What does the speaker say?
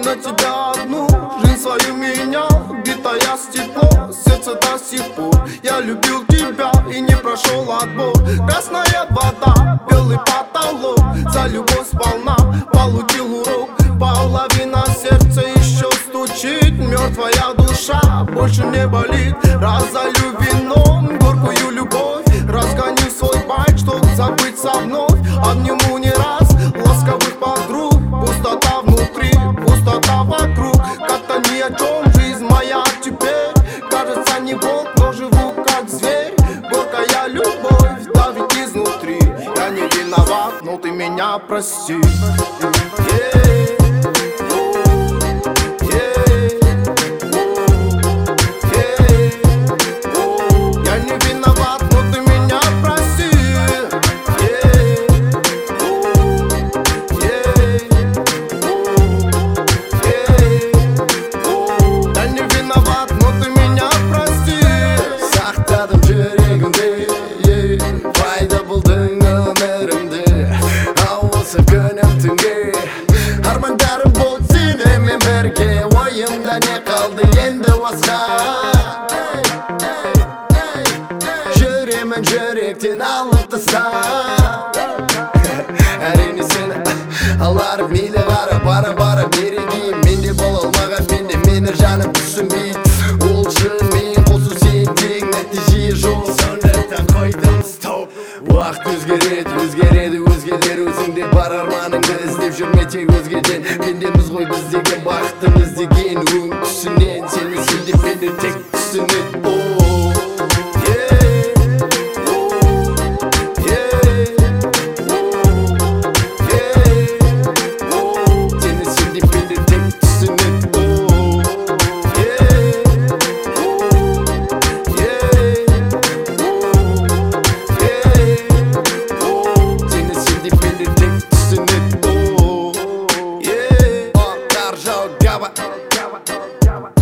за тебя одну жизнь свою менял, битая стекло, сердце до сих пор. Я любил тебя и не прошел отбор. Красная вода, белый потолок, за любовь сполна получил урок. Половина сердца еще стучит, мертвая душа больше не болит. Разолью вином горькую любовь, разгоню свой байк, чтоб забыться вновь. Обниму не раз ласковых подруг, пустота внутри, пустота вокруг. Как-то ни о чем жизнь моя теперь, кажется не волк, но живу как зверь. Горькая любовь давит изнутри. Я не виноват, но ты меня прости. Armandarım bu seninle birge, oyumda ne kaldı endi vasqa. Yüreğimin yürekten alıp tasa. Әрине сені аларып мейлі қарап бара берегейін. Менде бол алмаған менде мені жаным түсінбейді. Ол үшін мен қосу сен тең нәтиже жоқ. Сондықтан қойдым стоп. Уақыт өзгереді, өзгелер өзіңде бар арманыңды іздеп жүрме тек өзгеден. Пендеміз ғой біз деген бақытымыз деген өң түсінен. Сені сендеп менде тек түсінеді. Java.